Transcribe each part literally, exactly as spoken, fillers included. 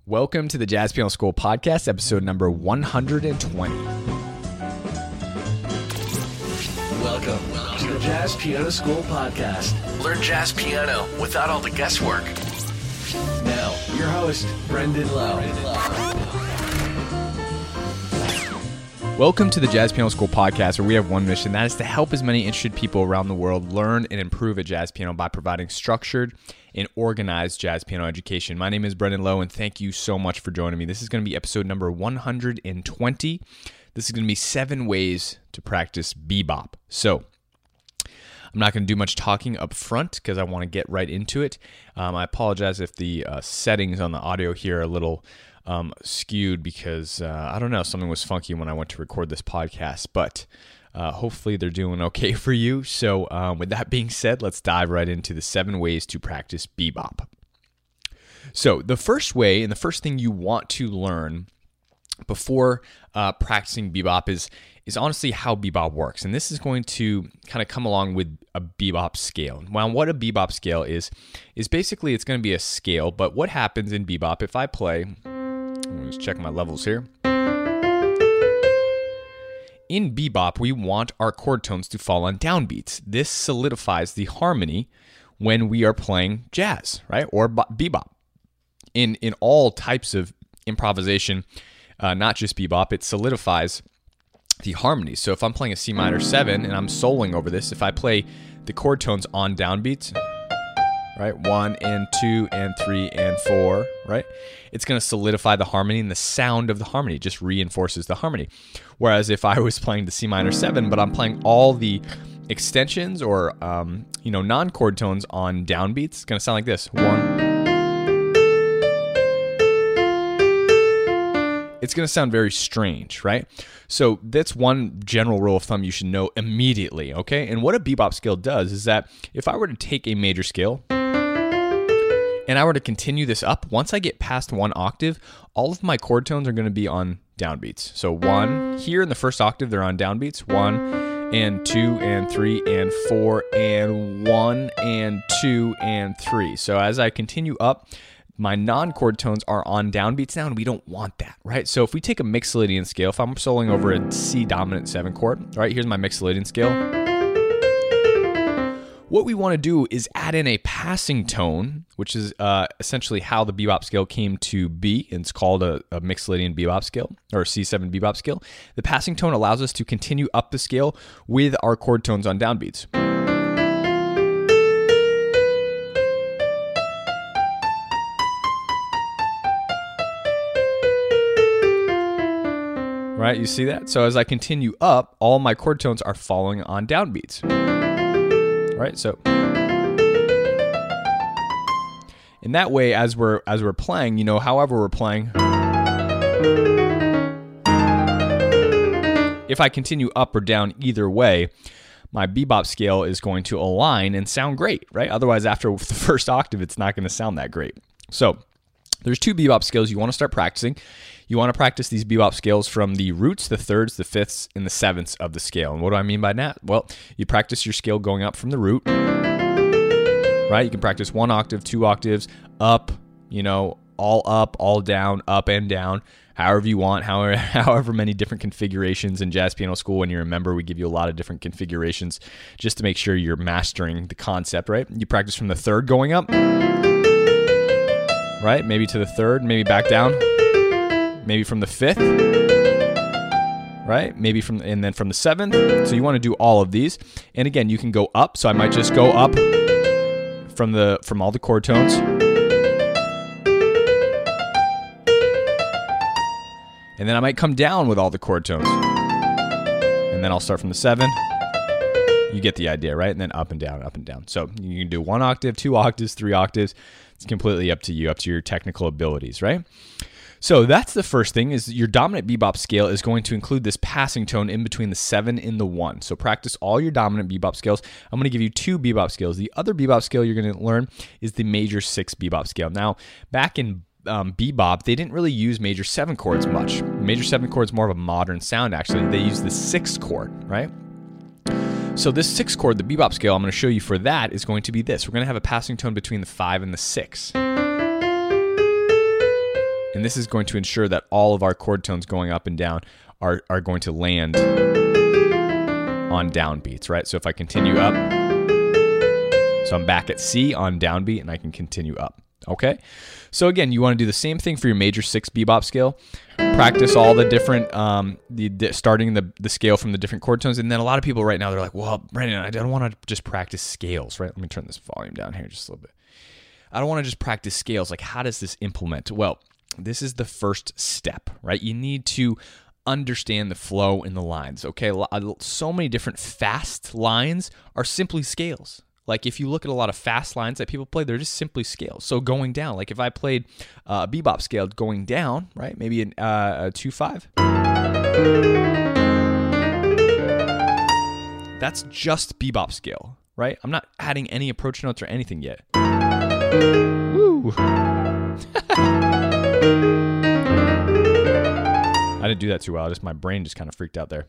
Welcome to the Jazz Piano School Podcast, episode number one hundred twenty. Welcome to the Jazz Piano School Podcast. Learn jazz piano without all the guesswork. Now, your host, Brendan Lowe. Welcome to the Jazz Piano School Podcast, where we have one mission, that is to help as many interested people around the world learn and improve at jazz piano by providing structured and organized jazz piano education. My name is Brendan Lowe, and thank you so much for joining me. This is going to be episode number one hundred twenty. This is going to be seven ways to practice bebop. So, I'm not going to do much talking up front because I want to get right into it. Um, I apologize if the uh, settings on the audio here are a little um, skewed because, uh, I don't know, something was funky when I went to record this podcast, but uh, hopefully they're doing okay for you. So um, with that being said, let's dive right into the seven ways to practice bebop. So the first way and the first thing you want to learn before uh, practicing bebop is is honestly how bebop works. And this is going to kind of come along with a bebop scale. Well, what a bebop scale is, is basically it's going to be a scale, but what happens in bebop, if I play, let me just check my levels here. In bebop, we want our chord tones to fall on downbeats. This solidifies the harmony when we are playing jazz, right? Or bebop. In, in all types of improvisation, uh, not just bebop, it solidifies the harmony. So if I'm playing a C minor seven and I'm soloing over this, if I play the chord tones on downbeats, right, one and two and three and four, right, it's going to solidify the harmony, and the sound of the harmony just reinforces the harmony. Whereas if I was playing the C minor seven, but I'm playing all the extensions or um, you know non-chord tones on downbeats, it's going to sound like this. One. It's going to sound very strange, right? So that's one general rule of thumb you should know immediately, okay? And what a bebop scale does is that if I were to take a major scale and I were to continue this up, once I get past one octave, all of my chord tones are going to be on downbeats. So one, here in the first octave, they're on downbeats. One and two and three and four and one and two and three. So as I continue up, my non-chord tones are on downbeats now, and we don't want that, right? So if we take a Mixolydian scale, if I'm soloing over a C dominant seven chord, right, here's my Mixolydian scale. What we want to do is add in a passing tone, which is uh, essentially how the bebop scale came to be. It's called a, a Mixolydian bebop scale, or a C seven bebop scale. The passing tone allows us to continue up the scale with our chord tones on downbeats. Right, you see that? So as I continue up, all my chord tones are falling on downbeats. Right, so in that way, as we're as we're playing, you know, however we're playing, if I continue up or down either way, my bebop scale is going to align and sound great, right? Otherwise, after the first octave, it's not going to sound that great. So there's two bebop scales you want to start practicing. You want to practice these bebop scales from the roots, the thirds, the fifths, and the sevenths of the scale. And what do I mean by that? Well, you practice your scale going up from the root, right? You can practice one octave, two octaves, up, you know, all up, all down, up and down, however you want, however, however many different configurations. In Jazz Piano School, when you remember, we give you a lot of different configurations just to make sure you're mastering the concept, right? You practice from the third going up, right? Maybe to the third, maybe back down. Maybe from the fifth, right? Maybe from, and then from the seventh. So you want to do all of these. And again, you can go up. So I might just go up from the from all the chord tones. And then I might come down with all the chord tones. And then I'll start from the seven. You get the idea, right? And then up and down, up and down. So you can do one octave, two octaves, three octaves. It's completely up to you, up to your technical abilities, right? So that's the first thing, is your dominant bebop scale is going to include this passing tone in between the seven and the one. So practice all your dominant bebop scales. I'm going to give you two bebop scales. The other bebop scale you're going to learn is the major six bebop scale. Now, back in um, bebop, they didn't really use major seven chords much. Major seven chord is more of a modern sound, actually. They use the sixth chord, right? So this sixth chord, the bebop scale, I'm going to show you for that is going to be this. We're going to have a passing tone between the five and the six. And this is going to ensure that all of our chord tones going up and down are, are going to land on downbeats, right? So if I continue up, so I'm back at C on downbeat and I can continue up, okay? So again, you want to do the same thing for your major six bebop scale. Practice all the different, um, the, the starting the, the scale from the different chord tones. And then a lot of people right now, they're like, well, Brandon, I don't want to just practice scales, right? Let me turn this volume down here just a little bit. I don't want to just practice scales. Like, how does this implement? Well, this is the first step, right? You need to understand the flow in the lines, okay? So many different fast lines are simply scales. Like, if you look at a lot of fast lines that people play, they're just simply scales. So going down, like if I played uh, a bebop scale going down, right? Maybe an, uh, a two five. That's just bebop scale, right? I'm not adding any approach notes or anything yet. Woo! I didn't do that too well. Just my brain just kind of freaked out there.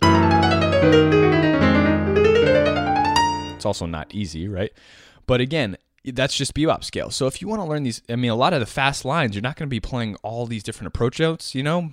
It's also not easy, right? But again, that's just bebop scale. So if you want to learn these, I mean, a lot of the fast lines, you're not going to be playing all these different approach notes, you know?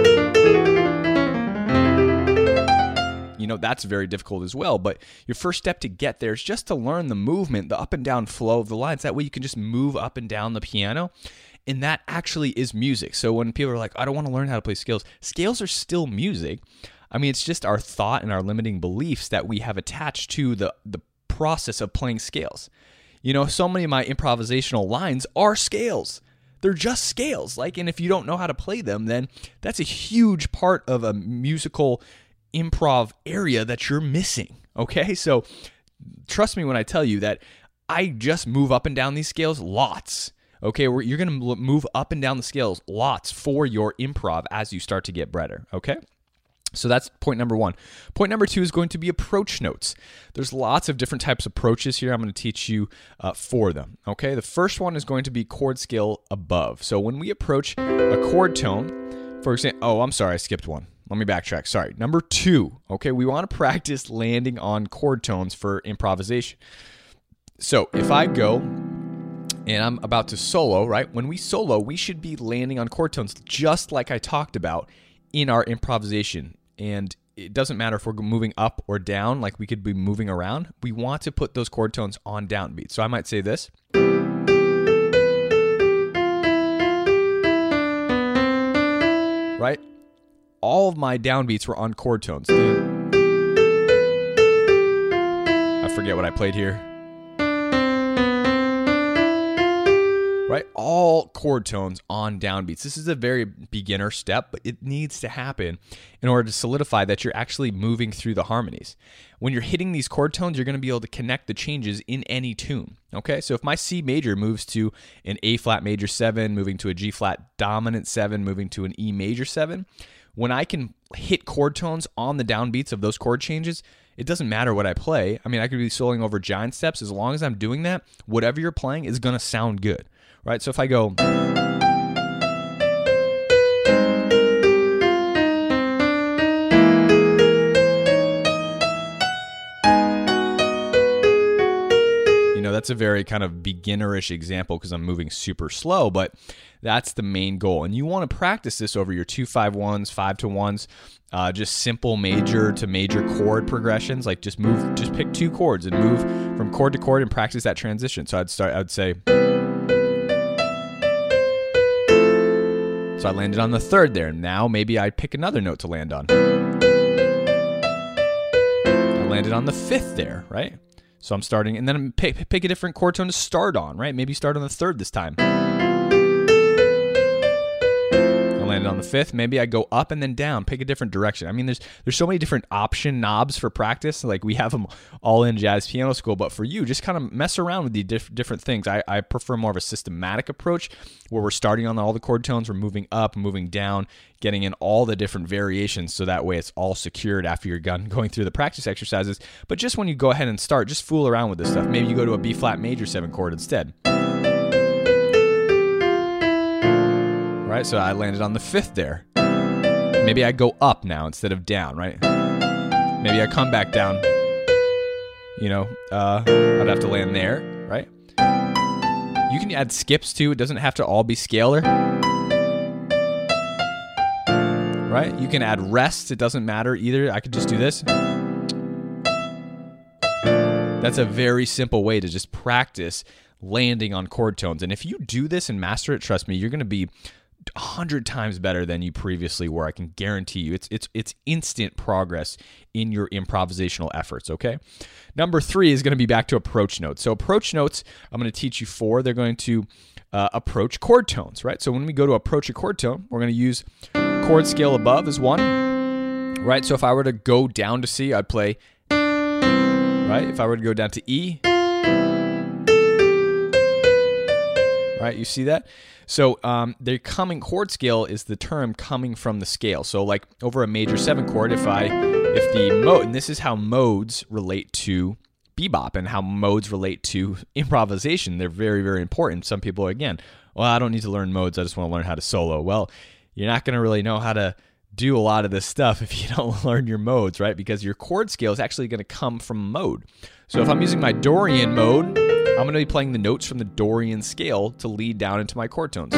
You know, that's very difficult as well. But your first step to get there is just to learn the movement, the up and down flow of the lines. That way you can just move up and down the piano. And that actually is music. So when people are like, I don't want to learn how to play scales, scales are still music. I mean, it's just our thought and our limiting beliefs that we have attached to the, the process of playing scales. You know, so many of my improvisational lines are scales. They're just scales. Like, and if you don't know how to play them, then that's a huge part of a musical improv area that you're missing. Okay, so trust me when I tell you that I just move up and down these scales lots. Okay, you're going to move up and down the scales lots for your improv as you start to get better. Okay. So that's point number one. Point number two is going to be approach notes. There's lots of different types of approaches here. I'm going to teach you uh, for them. Okay, the first one is going to be chord scale above. So when we approach a chord tone, for example, oh, I'm sorry, I skipped one. Let me backtrack. Sorry. Number two, okay, we want to practice landing on chord tones for improvisation. So if I go and I'm about to solo, right? When we solo, we should be landing on chord tones just like I talked about in our improvisation. And it doesn't matter if we're moving up or down, like we could be moving around. We want to put those chord tones on downbeat. So I might say this. Right? All of my downbeats were on chord tones. I forget what I played here. Right? All chord tones on downbeats. This is a very beginner step, but it needs to happen in order to solidify that you're actually moving through the harmonies. When you're hitting these chord tones, you're going to be able to connect the changes in any tune. Okay? So if my C major moves to an A flat major seven, moving to a G flat dominant seven, moving to an E major seven, when I can hit chord tones on the downbeats of those chord changes, it doesn't matter what I play. I mean, I could be soloing over giant steps. As long as I'm doing that, whatever you're playing is going to sound good. Right, so if I go, you know, that's a very kind of beginnerish example because I'm moving super slow, but that's the main goal. And you want to practice this over your two five ones, five to ones, uh, just simple major to major chord progressions. Like just move, just pick two chords and move from chord to chord and practice that transition. So I'd start, I'd say. So I landed on the third there. Now maybe I pick another note to land on. I landed on the fifth there, right? So I'm starting, and then pick, pick a different chord tone to start on, right? Maybe start on the third this time. I landed on the fifth. Maybe I go up and then down, pick a different direction. I mean, there's there's so many different option knobs for practice. Like we have them all in Jazz Piano School, but for you, just kind of mess around with the diff- different things. I, I prefer more of a systematic approach where we're starting on all the chord tones, we're moving up, moving down, getting in all the different variations so that way it's all secured after you're done going through the practice exercises. But just when you go ahead and start, just fool around with this stuff. Maybe you go to a B flat major seven chord instead. Right, so I landed on the fifth there. Maybe I go up now instead of down, right? Maybe I come back down. You know, uh, I'd have to land there, right? You can add skips too. It doesn't have to all be scalar. right? You can add rests. It doesn't matter either. I could just do this. That's a very simple way to just practice landing on chord tones. And if you do this and master it, trust me, you're going to be a hundred times better than you previously were. I can guarantee you. It's it's it's instant progress in your improvisational efforts, okay? Number three is going to be back to approach notes. So approach notes, I'm going to teach you four. They're going to uh, approach chord tones, right? So when we go to approach a chord tone, we're going to use chord scale above as one, right? So if I were to go down to C, I'd play, right? If I were to go down to E, right? You see that? So um, the coming chord scale is the term coming from the scale. So like over a major seven chord, if I, if the mode, and this is how modes relate to bebop and how modes relate to improvisation. They're very, very important. Some people, again, well, I don't need to learn modes. I just want to learn how to solo. Well, you're not going to really know how to do a lot of this stuff if you don't learn your modes, right? Because your chord scale is actually going to come from mode. So if I'm using my Dorian mode, I'm going to be playing the notes from the Dorian scale to lead down into my chord tones.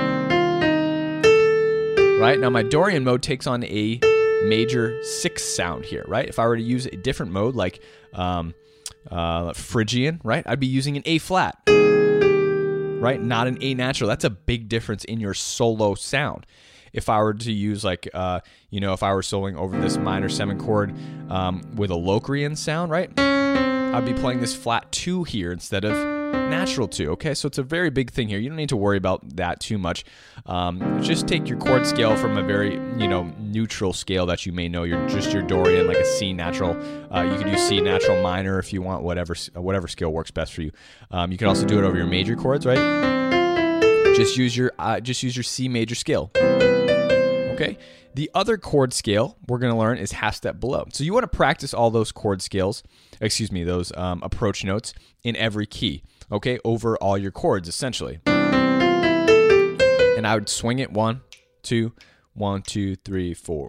Right? Now my Dorian mode takes on a major six sound here, right? If I were to use a different mode like um, uh, Phrygian, right? I'd be using an A flat, right? Not an A natural. That's a big difference in your solo sound. If I were to use like, uh, you know, if I were soloing over this minor seven chord um, with a Locrian sound, right? I'd be playing this flat two here instead of natural two, okay? So it's a very big thing here. You don't need to worry about that too much. Um, just take your chord scale from a very, you know, neutral scale that you may know. You're just your Dorian, like a C natural. Uh, you could use C natural minor if you want, whatever whatever scale works best for you. Um, you can also do it over your major chords, right? Just use your uh, just use your C major scale. Okay. The other chord scale we're going to learn is half step below. So you want to practice all those chord scales, excuse me, those um, approach notes in every key, okay, over all your chords essentially. And I would swing it one, two, one, two, three, four,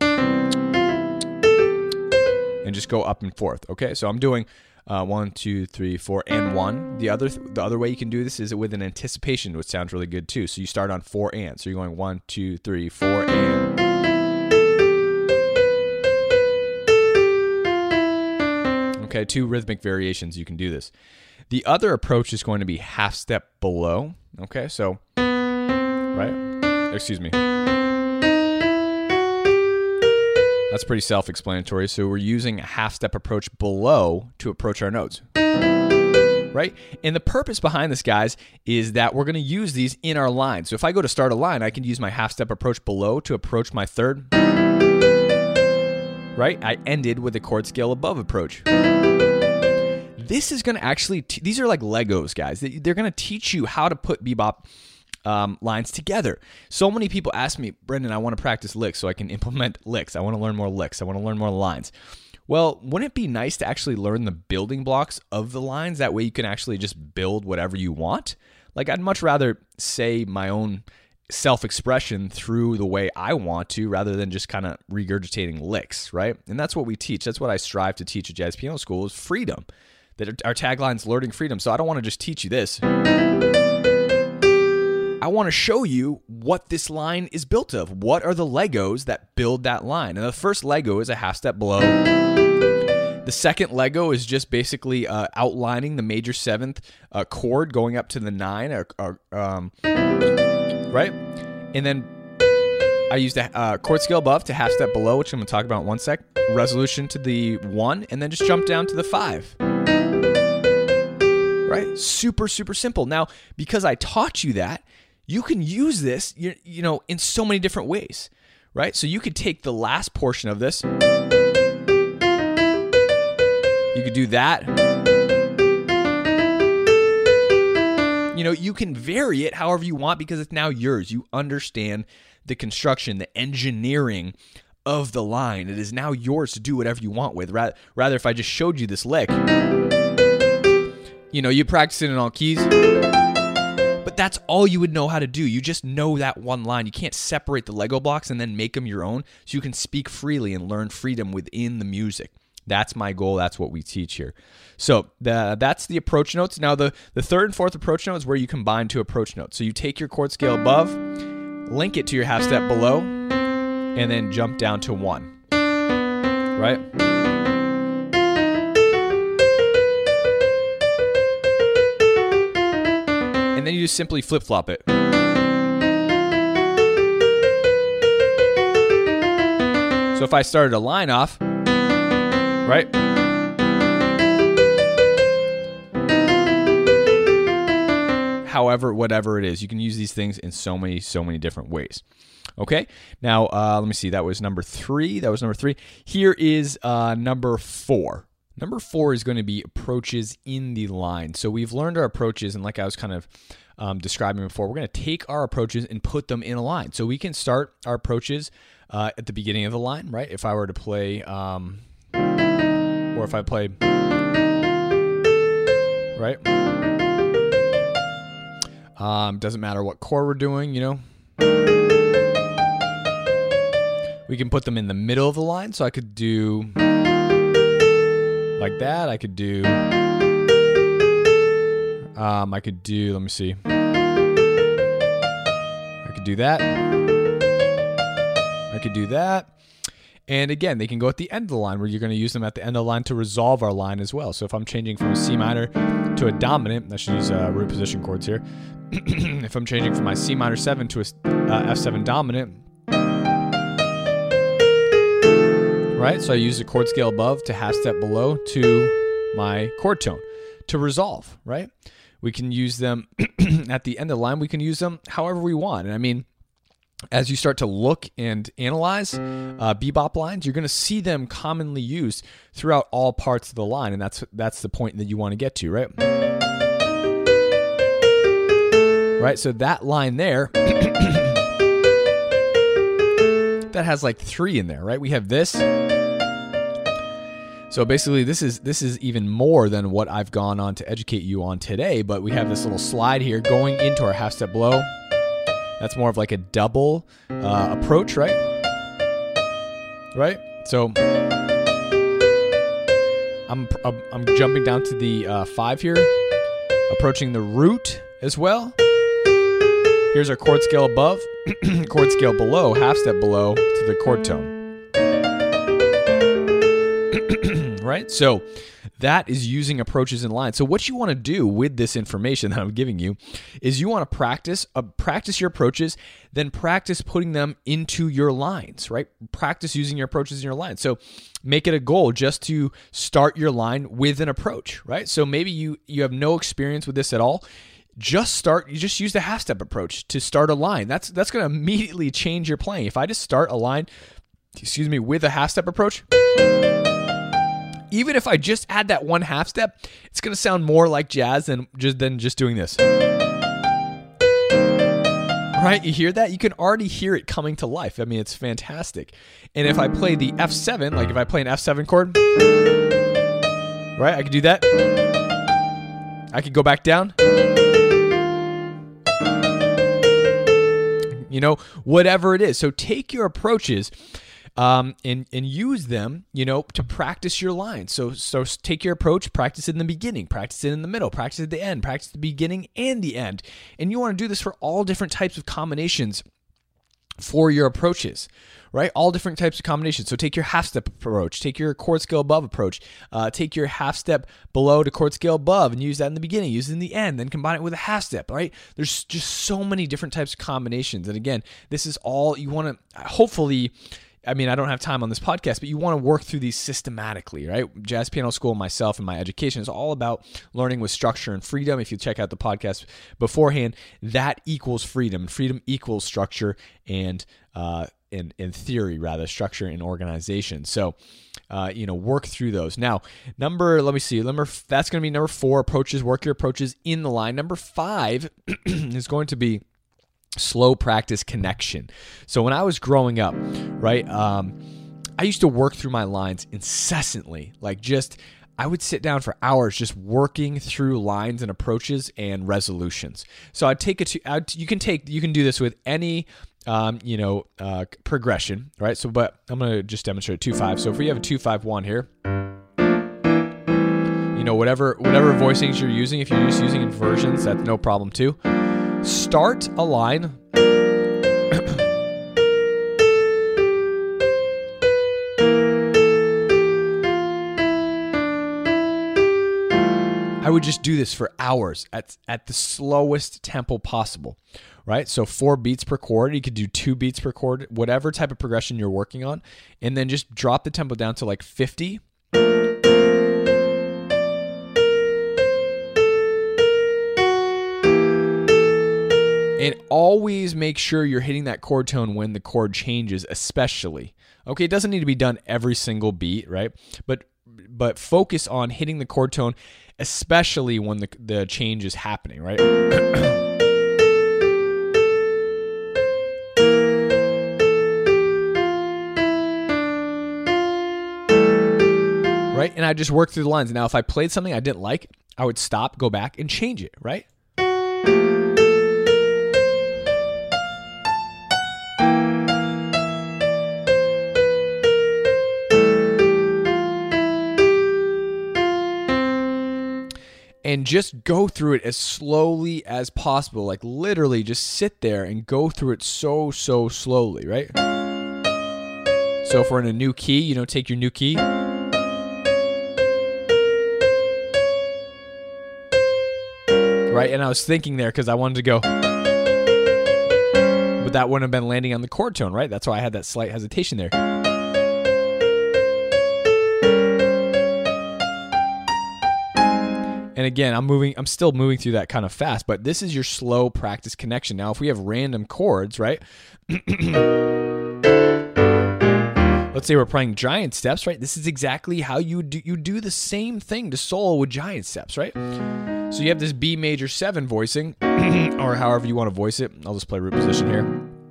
and just go up and forth. Okay, so I'm doing uh, one, two, three, four, and one. The other th- the other way you can do this is with an anticipation, which sounds really good too. So you start on four and, so you're going one, two, three, four, and. Okay, two rhythmic variations, you can do this. The other approach is going to be half step below. Okay, so, right? Excuse me. That's pretty self-explanatory. So we're using a half step approach below to approach our notes. Right? And the purpose behind this, guys, is that we're going to use these in our line. So if I go to start a line, I can use my half step approach below to approach my third. Right? I ended with a chord scale above approach. This is going to actually, t- these are like Legos, guys. They're going to teach you how to put bebop um, lines together. So many people ask me, Brendan, I want to practice licks so I can implement licks. I want to learn more licks. I want to learn more lines. Well, wouldn't it be nice to actually learn the building blocks of the lines? That way you can actually just build whatever you want. Like, I'd much rather say my own self-expression through the way I want to rather than just kind of regurgitating licks, right? And that's what we teach. That's what I strive to teach at Jazz Piano School is freedom. That our tagline is learning freedom. So I don't want to just teach you this. I want to show you what this line is built of. What are the Legos that build that line? And the first Lego is a half step below. The second Lego is just basically uh, outlining the major seventh uh, chord going up to the nine, or, or, um, right? And then I used a uh, chord scale above to half step below, which I'm going to talk about in one sec. Resolution to the one, and then just jump down to the five. Right? Super, super simple. Now, because I taught you that, you can use this, you, you know, in so many different ways, right? So you could take the last portion of this. You could do that. You know, you can vary it however you want because it's now yours. You understand the construction, the engineering of the line. It is now yours to do whatever you want with. Rather, rather if I just showed you this lick, you know, you practice it in all keys, but that's all you would know how to do. You just know that one line. You can't separate the Lego blocks and then make them your own, so you can speak freely and learn freedom within the music. That's my goal. That's what we teach here. So the, that's the approach notes. Now the, the third and fourth approach note is where you combine two approach notes. So you take your chord scale above, link it to your half step below, and then jump down to one, right? And then you just simply flip-flop it. So if I started a line off, right? However, whatever it is, you can use these things in so many, so many different ways. Okay, now uh, let me see. That was number three. That was number three. Here is uh, number four. Number four is going to be approaches in the line. So we've learned our approaches, and like I was kind of um, describing before, we're going to take our approaches and put them in a line. So we can start our approaches uh, at the beginning of the line, right? If I were to play, um, or if I play, right? Um, doesn't matter what chord we're doing, you know. We can put them in the middle of the line. So I could do like that. I could do, um, I could do, let me see. I could do that. I could do that. And again, they can go at the end of the line where you're going to use them at the end of the line to resolve our line as well. So if I'm changing from a C minor to a dominant, I should use uh, root position chords here. If I'm changing from my C minor seven to a uh, F seven dominant, right? So I use the chord scale above to half step below to my chord tone to resolve, right? We can use them at the end of the line. We can use them however we want. And I mean, as you start to look and analyze uh, bebop lines, you're going to see them commonly used throughout all parts of the line, and that's that's the point that you want to get to, right? Right. So that line there, that has like three in there, right? We have this. So basically, this is this is even more than what I've gone on to educate you on today. But we have this little slide here going into our half step below. That's more of like a double uh, approach, right? Right? So I'm, I'm jumping down to the uh, five here, approaching the root as well. Here's our chord scale above, chord scale below, half step below to the chord tone. Right? So that is using approaches in line. So what you want to do with this information that I'm giving you is you want to practice, uh, practice your approaches, then practice putting them into your lines, right? Practice using your approaches in your lines. So make it a goal just to start your line with an approach, right? So maybe you you have no experience with this at all. Just start, you just use the half step approach to start a line. That's that's going to immediately change your playing. If I just start a line, excuse me, with a half step approach, even if I just add that one half step, it's going to sound more like jazz than just than just doing this. Right? You hear that? You can already hear it coming to life. I mean, it's fantastic. And if I play the F seven, like if I play an F seven chord, right? I could do that. I could go back down. You know, whatever it is. So take your approaches Um, and, and use them, you know, to practice your lines. So, so take your approach, practice it in the beginning, practice it in the middle, practice it at the end, practice the beginning and the end. And you want to do this for all different types of combinations for your approaches, right? All different types of combinations. So take your half step approach, take your chord scale above approach, uh, take your half step below to chord scale above and use that in the beginning, use it in the end, then combine it with a half step, right? There's just so many different types of combinations. And again, this is all you want to hopefully, I mean, I don't have time on this podcast, but you want to work through these systematically, right? Jazz Piano School, myself, and my education is all about learning with structure and freedom. If you check out the podcast beforehand, that equals freedom. Freedom equals structure and uh, in in theory, rather, structure and organization. So, uh, you know, work through those. Now, number, let me see, number that's going to be number four, approaches, work your approaches in the line. Number five is going to be slow practice connection. So when I was growing up, right, um, I used to work through my lines incessantly. Like just, I would sit down for hours just working through lines and approaches and resolutions. So I'd take it to, I'd, you can take, you can do this with any, um, you know, uh, progression, right? So, but I'm going to just demonstrate two five. So if we have a two five one here, you know, whatever whatever voicings you're using, if you're just using inversions, that's no problem too. Start a line would just do this for hours at, at the slowest tempo possible, right? So four beats per chord. You could do two beats per chord, whatever type of progression you're working on, and then just drop the tempo down to like fifty. And always make sure you're hitting that chord tone when the chord changes, especially. Okay, it doesn't need to be done every single beat, right? But but focus on hitting the chord tone, especially when the, the change is happening, right? Right? And I just work through the lines. Now, if I played something I didn't like, I would stop, go back, and change it, right? And just go through it as slowly as possible. Like literally just sit there and go through it so, so slowly, right? So if we're in a new key, you know, take your new key. Right? And I was thinking there because I wanted to go. But that wouldn't have been landing on the chord tone, right? That's why I had that slight hesitation there. And again, I'm moving, I'm still moving through that kind of fast, but this is your slow practice connection. Now, if we have random chords, right? Let's say we're playing giant steps, right? This is exactly how you do, you do the same thing to solo with giant steps, right? So you have this B major seven voicing, or however you want to voice it. I'll just play root position here.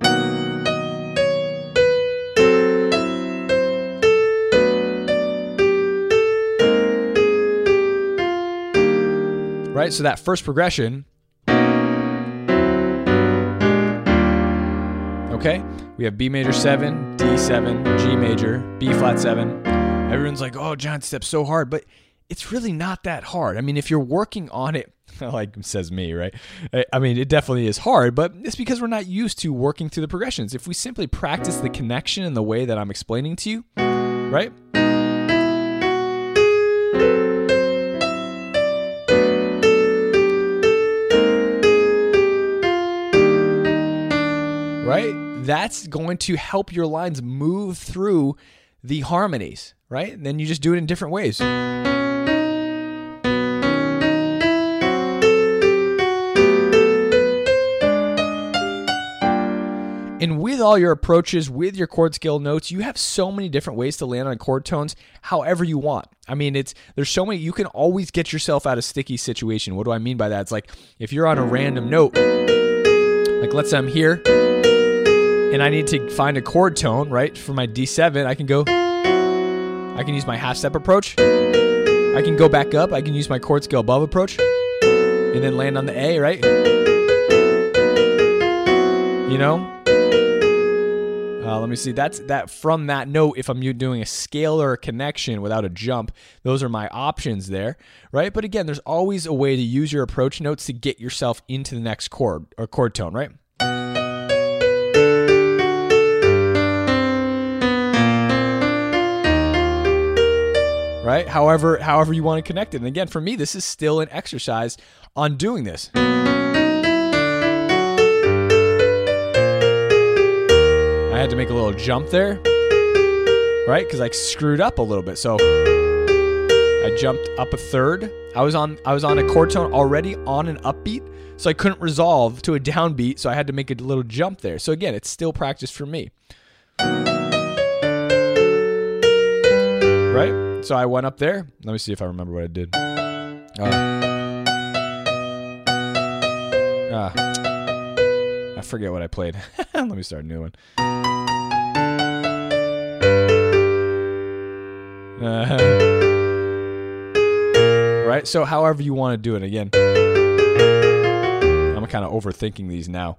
Right, so that first progression, okay, we have B major seven, D seven, G major, B flat seven. Everyone's like, oh, giant step's so hard, but it's really not that hard. I mean, if you're working on it, like says me, right? I mean, it definitely is hard, but it's because we're not used to working through the progressions. If we simply practice the connection in the way that I'm explaining to you, right? Right? That's going to help your lines move through the harmonies, right? And then you just do it in different ways. And with all your approaches, with your chord scale notes, you have so many different ways to land on chord tones however you want. I mean, it's there's so many, you can always get yourself out of sticky situation. What do I mean by that? It's like if you're on a random note, like let's say I'm here, and I need to find a chord tone, right? For my D seven, I can go, I can use my half step approach. I can go back up. I can use my chord scale above approach and then land on the A, right? You know? Uh, let me see. That's that from that note, if I'm doing a scalar connection without a jump, those are my options there, right? But again, there's always a way to use your approach notes to get yourself into the next chord or chord tone, right? Right? However, however you want to connect it. And again, for me, this is still an exercise on doing this. I had to make a little jump there, right? Because I screwed up a little bit. So I jumped up a third. I was on I was on a chord tone already on an upbeat, so I couldn't resolve to a downbeat, so I had to make a little jump there. So again, it's still practice for me. Right? So I went up there. Let me see if I remember what I did. Uh, uh, I forget what I played. Let me start a new one. Uh, right? So however you want to do it. Again, I'm kind of overthinking these now.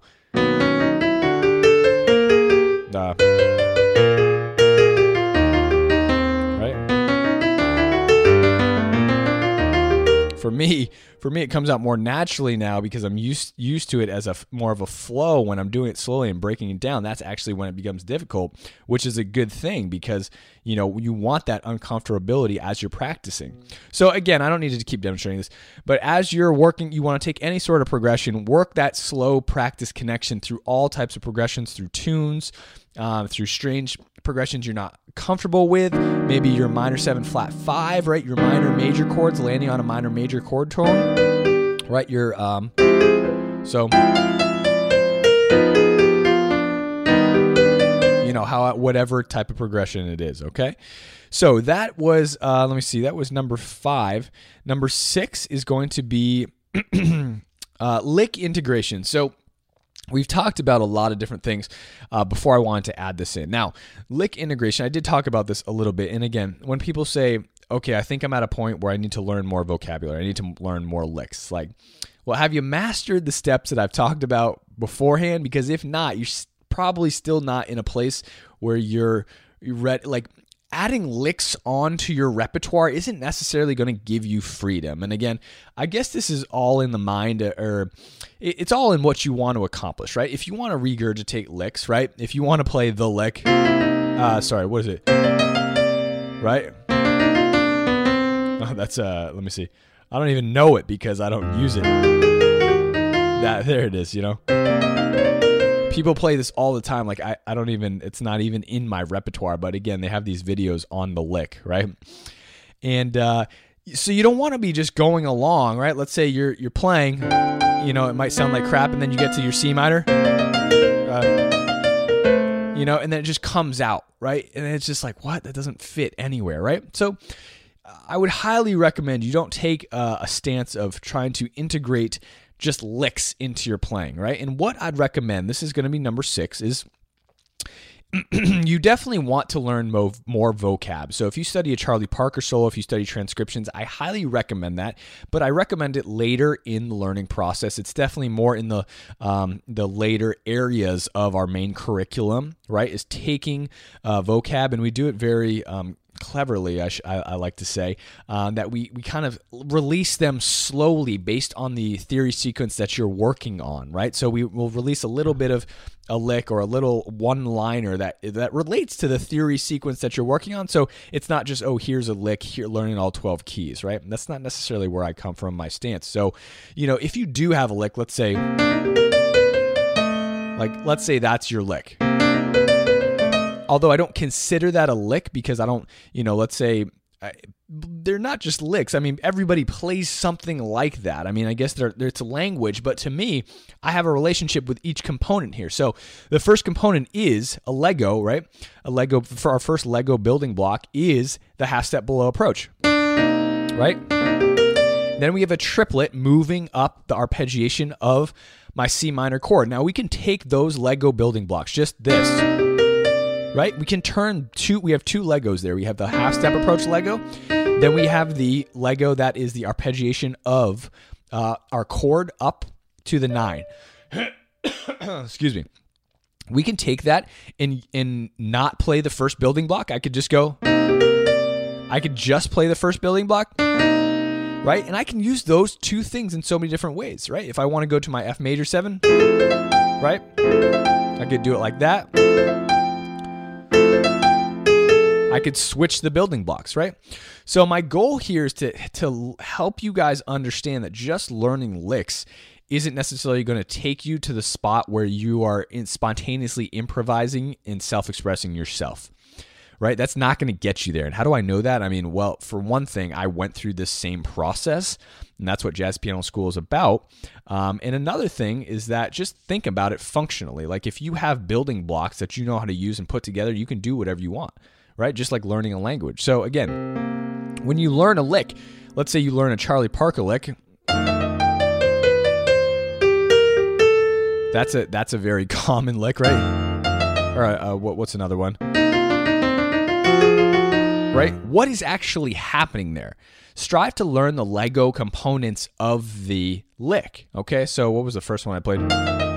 Uh, For me, for me, it comes out more naturally now because I'm used used to it as a more of a flow. When I'm doing it slowly and breaking it down, that's actually when it becomes difficult, which is a good thing because, you know, you want that uncomfortability as you're practicing. So again, I don't need to keep demonstrating this, but as you're working, you want to take any sort of progression, work that slow practice connection through all types of progressions, through tunes, um, through strange progressions you're not comfortable with. Maybe your minor seven flat five, right? Your minor major chords landing on a minor major chord tone, right? Your um, so you know how whatever type of progression it is. Okay, so that was uh, let me see, that was number five. Number six is going to be uh, lick integration. So we've talked about a lot of different things uh, before I wanted to add this in. Now, lick integration, I did talk about this a little bit. And again, when people say, okay, I think I'm at a point where I need to learn more vocabulary, I need to learn more licks. Like, well, have you mastered the steps that I've talked about beforehand? Because if not, you're probably still not in a place where you're, you're ready. Like, adding licks onto your repertoire isn't necessarily going to give you freedom. And again, I guess this is all in the mind, or it's all in what you want to accomplish, right? If you want to regurgitate licks, right? If you want to play the lick, uh, sorry, what is it? Right? Oh, that's, uh, let me see. I don't even know it because I don't use it. That, there it is, you know? People play this all the time. Like I, I don't even, it's not even in my repertoire, but again, they have these videos on the lick, right? And uh, so you don't want to be just going along, right? Let's say you're you're playing, you know, it might sound like crap, and then you get to your C minor, uh, you know, and then it just comes out, right? And it's just like, what? That doesn't fit anywhere, right? So I would highly recommend you don't take uh, a stance of trying to integrate just licks into your playing, right? And what I'd recommend, this is going to be number six, is you definitely want to learn mo- more vocab. So if you study a Charlie Parker solo, if you study transcriptions, I highly recommend that, but I recommend it later in the learning process. It's definitely more in the um, the later areas of our main curriculum, right, is taking uh, vocab, and we do it very um, cleverly, I, sh- I, I like to say, uh, that we, we kind of release them slowly based on the theory sequence that you're working on, right? So we will release a little bit of a lick or a little one-liner that that relates to the theory sequence that you're working on. So it's not just, oh, here's a lick, here learning all twelve keys, right? And that's not necessarily where I come from, my stance. So, you know, if you do have a lick, let's say, like, let's say that's your lick. Although I don't consider that a lick because I don't, you know, let's say I, they're not just licks. I mean, everybody plays something like that. I mean, I guess they're, they're, it's a language, but to me, I have a relationship with each component here. So the first component is a Lego, right? A Lego, for our first Lego building block is the half step below approach, right? Then we have a triplet moving up the arpeggiation of my C minor chord. Now we can take those Lego building blocks, just this, right? We can turn two, we have two Legos there. We have the half step approach Lego. Then we have the Lego that is the arpeggiation of uh, our chord up to the nine. Excuse me. We can take that and, and not play the first building block. I could just go, I could just play the first building block, right? And I can use those two things in so many different ways, right? If I want to go to my F major seven, right? I could do it like that. I could switch the building blocks, right? So my goal here is to, to help you guys understand that just learning licks isn't necessarily going to take you to the spot where you are in spontaneously improvising and self-expressing yourself, right? That's not going to get you there. And how do I know that? I mean, well, for one thing, I went through this same process, and that's what Jazz Piano School is about. Um, and another thing is that just think about it functionally. Like if you have building blocks that you know how to use and put together, you can do whatever you want, right? Just like learning a language. So again, when you learn a lick, let's say you learn a Charlie Parker lick, that's a that's a very common lick, right? Or uh, what, what's another one? Right? What is actually happening there? Strive to learn the Lego components of the lick. Okay, so what was the first one I played?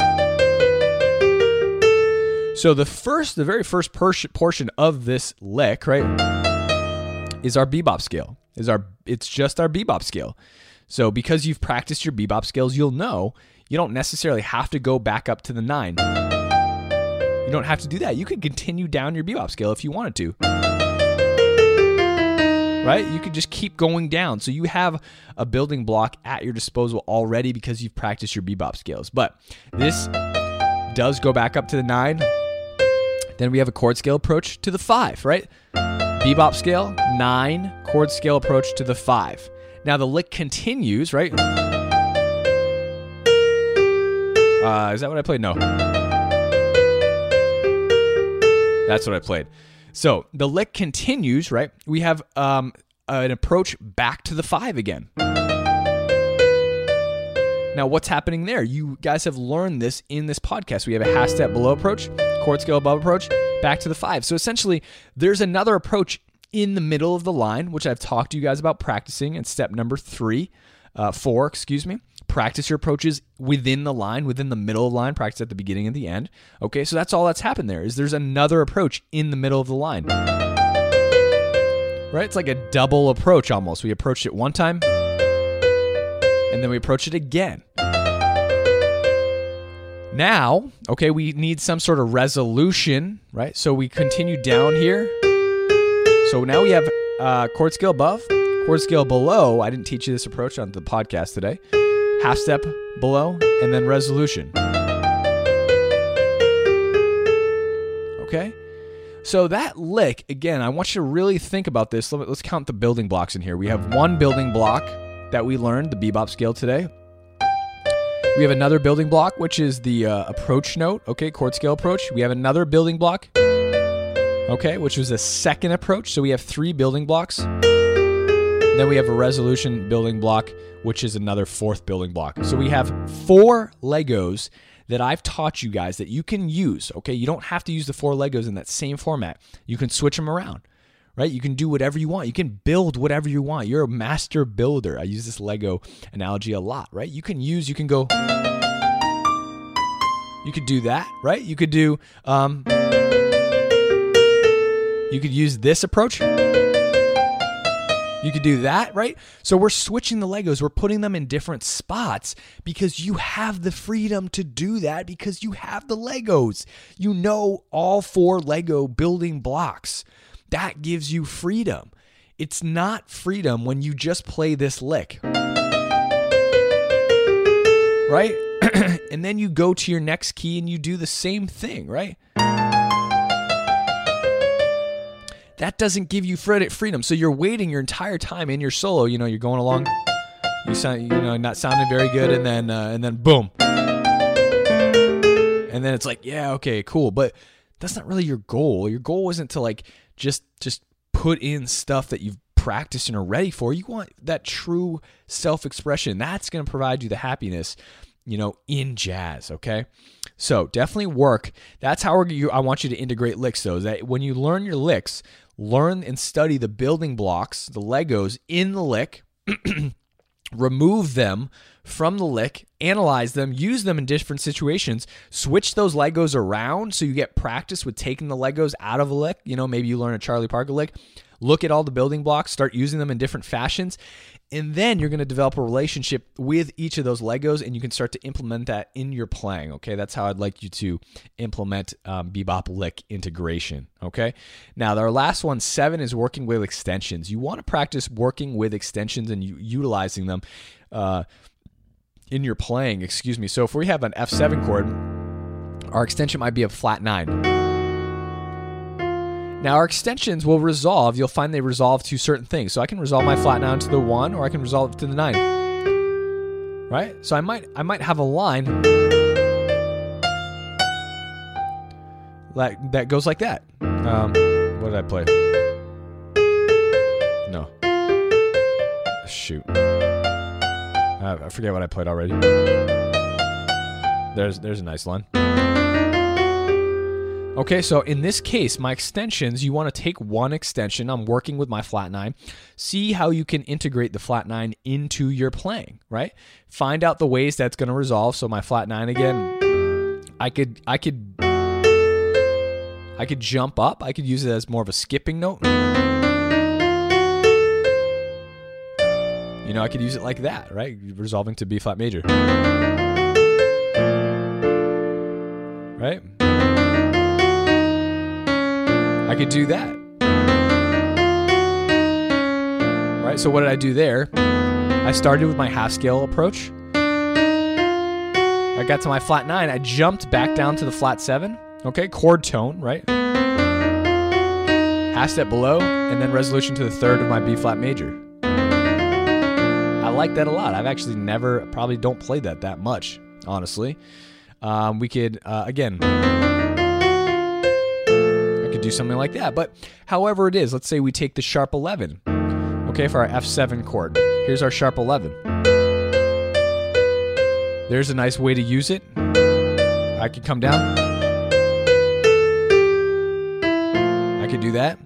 So the first, the very first portion of this lick, right, is our bebop scale. Is our it's just our bebop scale. So because you've practiced your bebop skills, you'll know you don't necessarily have to go back up to the nine. You don't have to do that. You could continue down your bebop scale if you wanted to. Right? You could just keep going down. So you have a building block at your disposal already because you've practiced your bebop scales. But this does go back up to the nine. Then we have a chord scale approach to the five, right? Bebop scale, nine, chord scale approach to the five. Now the lick continues, right? Uh, is that what I played? No. That's what I played. So the lick continues, right? We have um, an approach back to the five again. Now, what's happening there? You guys have learned this in this podcast. We have a half step below approach, chord scale above approach, back to the five. So essentially, there's another approach in the middle of the line, which I've talked to you guys about practicing in step number three, uh, four, excuse me. Practice your approaches within the line, within the middle of the line, practice at the beginning and the end. Okay, so that's all that's happened there, is there's another approach in the middle of the line. Right? It's like a double approach almost. We approached it one time, and then we approach it again. Now, okay, we need some sort of resolution, right? So we continue down here. So now we have uh, chord scale above, chord scale below. I didn't teach you this approach on the podcast today. Half step below, and then resolution. Okay? So that lick, again, I want you to really think about this. Let's count the building blocks in here. We have one building block that we learned, the bebop scale today. We have another building block, which is the uh, approach note, okay, chord scale approach. We have another building block, okay, which was the second approach. So we have three building blocks. Then we have a resolution building block, which is another fourth building block. So we have four Legos that I've taught you guys that you can use, okay? You don't have to use the four Legos in that same format. You can switch them around, right? You can do whatever you want. You can build whatever you want. You're a master builder. I use this Lego analogy a lot, right? You can use, you can go, you could do that, right? You could do, um, you could use this approach. You could do that, right? So we're switching the Legos. We're putting them in different spots because you have the freedom to do that because you have the Legos. You know all four Lego building blocks. That gives you freedom. It's not freedom when you just play this lick. Right? And then you go to your next key and you do the same thing, right? That doesn't give you freedom. So you're waiting your entire time in your solo. You know, you're going along. You sound, you know, not sounding very good, and then, uh, and then, boom. And then it's like, yeah, okay, cool. But that's not really your goal. Your goal isn't to like just, just put in stuff that you've practiced and are ready for. You want that true self-expression. That's going to provide you the happiness, you know, in jazz, okay? So definitely work. That's how we're, you, I want you to integrate licks, though, is that when you learn your licks, learn and study the building blocks, the Legos in the lick, remove them from the lick, analyze them, use them in different situations, switch those Legos around so you get practice with taking the Legos out of a lick. You know, maybe you learn a Charlie Parker lick. Look at all the building blocks, start using them in different fashions, and then you're going to develop a relationship with each of those Legos, and you can start to implement that in your playing, okay? That's how I'd like you to implement um, bebop lick integration, okay? Now, our last one, seven, is working with extensions. You want to practice working with extensions and u- utilizing them uh, in your playing, excuse me. So if we have an F seven chord, our extension might be a flat nine. Now, our extensions will resolve. You'll find they resolve to certain things. So I can resolve my flat nine to the one, or I can resolve it to the nine. Right? So I might I might have a line like that goes like that. Um, what did I play? No. Shoot. I, I forget what I played already. There's there's a nice line. Okay, so in this case, my extensions, you want to take one extension. I'm working with my flat nine. See how you can integrate the flat nine into your playing, right? Find out the ways that's going to resolve. So my flat nine again, I could, I could, I could jump up. I could use it as more of a skipping note. You know, I could use it like that, right? Resolving to B flat major. Right? I could do that. Right? So what did I do there? I started with my half scale approach. I got to my flat nine. I jumped back down to the flat seven. Okay, chord tone, right? Half step below, and then resolution to the third of my B flat major. I like that a lot. I've actually never, probably don't play that that much, honestly. Um, we could, uh, again, I could do something like that. But however it is, let's say we take the sharp eleven, okay, for our F seven chord. Here's our sharp eleven. There's a nice way to use it. I could come down. I could do that.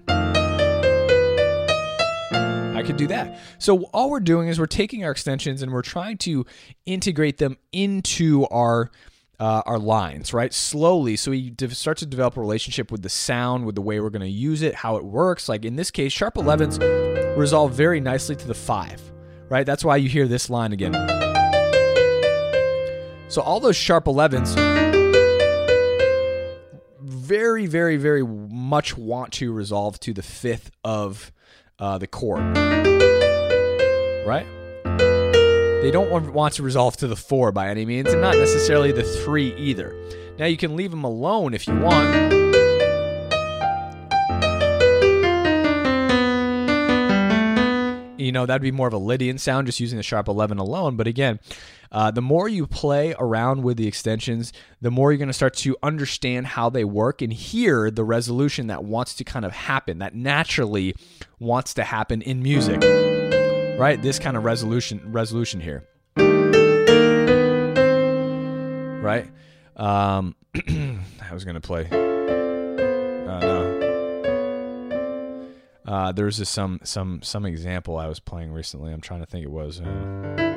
I could do that. So all we're doing is we're taking our extensions and we're trying to integrate them into our uh, our lines, right? Slowly. So we de- start to develop a relationship with the sound, with the way we're going to use it, how it works. Like in this case, sharp elevens resolve very nicely to the five, right? That's why you hear this line again. So all those sharp elevens very, very, very much want to resolve to the fifth of uh, the chord, right? They don't want to resolve to the four by any means, and not necessarily the three either. Now you can leave them alone if you want. You know, that'd be more of a Lydian sound, just using the sharp eleven alone. But again, uh, the more you play around with the extensions, the more you're going to start to understand how they work and hear the resolution that wants to kind of happen, that naturally wants to happen in music, right? This kind of resolution, resolution here, right? Um, I was going to play. Uh, no. Uh, there was just some some some example I was playing recently. I'm trying to think it was. Uh,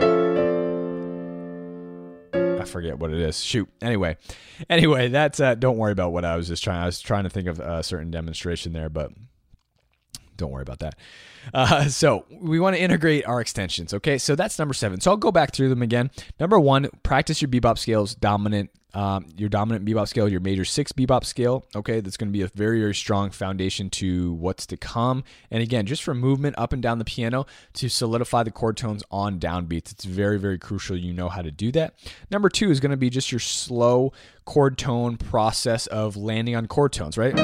I forget what it is. Shoot. Anyway, anyway, that's uh, don't worry about what I was just trying. I was trying to think of a certain demonstration there, but don't worry about that. Uh, so we want to integrate our extensions. Okay, so that's number seven. So I'll go back through them again. Number one, practice your bebop scales, dominant. Um, your dominant bebop scale, your major six bebop scale, okay, that's going to be a very, very strong foundation to what's to come. And again, just for movement up and down the piano to solidify the chord tones on downbeats. It's very, very crucial you know how to do that. Number two is going to be just your slow chord tone process of landing on chord tones, right?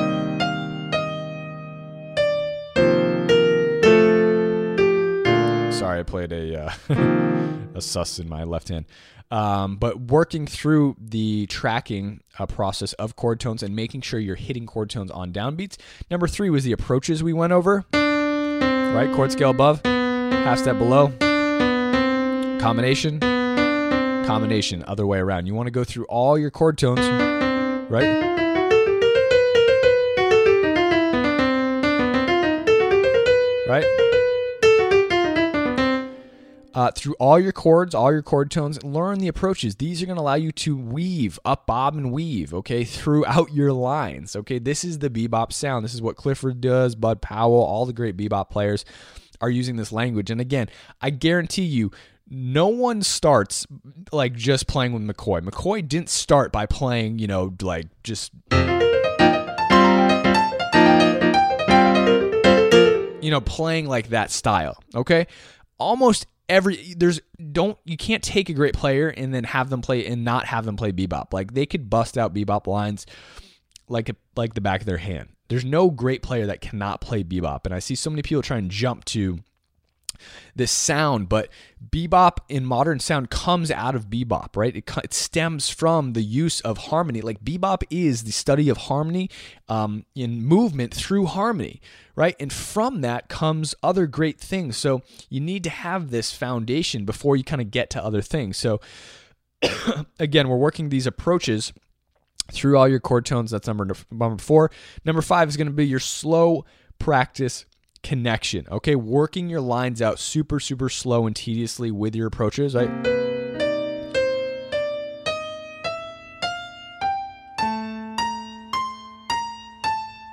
Sorry, I played a, uh, a sus in my left hand. Um, but working through the tracking uh, process of chord tones and making sure you're hitting chord tones on downbeats. Number three was the approaches we went over, right? Chord scale above, half step below, combination, combination, other way around. You want to go through all your chord tones, right? Right? Uh, through all your chords, all your chord tones, learn the approaches. These are going to allow you to weave, up, bob, and weave, okay, throughout your lines, okay? This is the bebop sound. This is what Clifford does, Bud Powell, all the great bebop players are using this language. And again, I guarantee you, no one starts like just playing with McCoy. McCoy didn't start by playing, you know, like just, you know, playing like that style, okay? Almost every there's don't you can't take a great player and then have them play and not have them play bebop. Like they could bust out bebop lines like a, like the back of their hand. There's no great player that cannot play bebop, and I see so many people try and jump to this sound, but bebop in modern sound comes out of bebop, right? It, it stems from the use of harmony. Like bebop is the study of harmony um, in movement through harmony, right? And from that comes other great things. So you need to have this foundation before you kind of get to other things. So again, we're working these approaches through all your chord tones. That's number, number four. Number five is going to be your slow practice connection, okay? Working your lines out super, super slow and tediously with your approaches, right?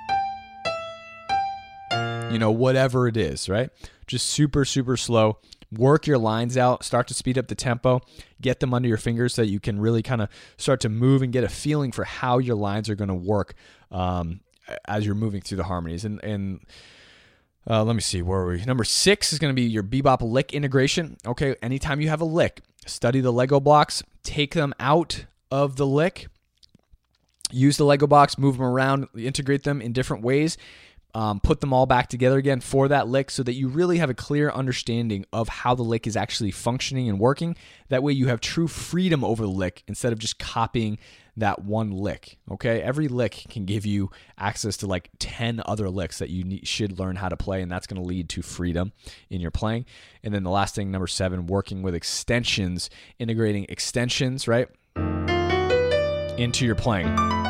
You know, whatever it is, right? Just super, super slow, work your lines out, start to speed up the tempo, get them under your fingers so that you can really kind of start to move and get a feeling for how your lines are going to work um, as you're moving through the harmonies. And, and uh, let me see, where are we? Number six is going to be your bebop lick integration. Okay, anytime you have a lick, study the Lego blocks, take them out of the lick, use the Lego box, move them around, integrate them in different ways, um, put them all back together again for that lick so that you really have a clear understanding of how the lick is actually functioning and working. That way you have true freedom over the lick instead of just copying that one lick, okay? Every lick can give you access to like ten other licks that you need, should learn how to play, and that's going to lead to freedom in your playing. And then the last thing, number seven, working with extensions, integrating extensions, right, into your playing.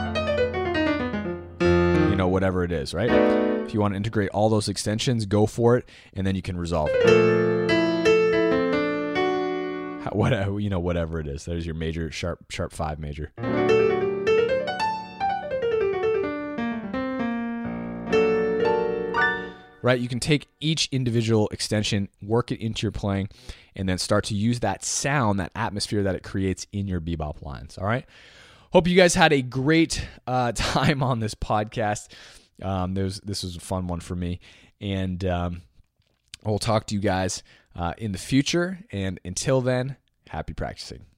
You know, whatever it is, right? If you want to integrate all those extensions, go for it, and then you can resolve it. Whatever, you know, whatever it is. There's your major, sharp, sharp five major. Right? You can take each individual extension, work it into your playing, and then start to use that sound, that atmosphere that it creates in your bebop lines. All right? Hope you guys had a great uh, time on this podcast. Um, there's, this was a fun one for me. And um, we'll talk to you guys uh, in the future. And until then, happy practicing.